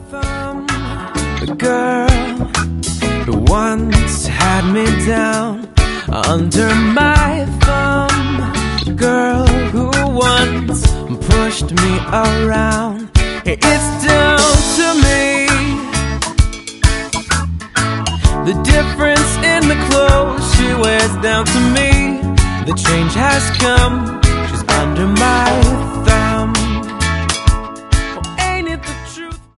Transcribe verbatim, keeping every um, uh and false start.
thumb, the girl who once had me down under my thumb, the girl who once pushed me around. It's down to me. The difference in the clothes she wears down to me. The change has come. She's under my thumb.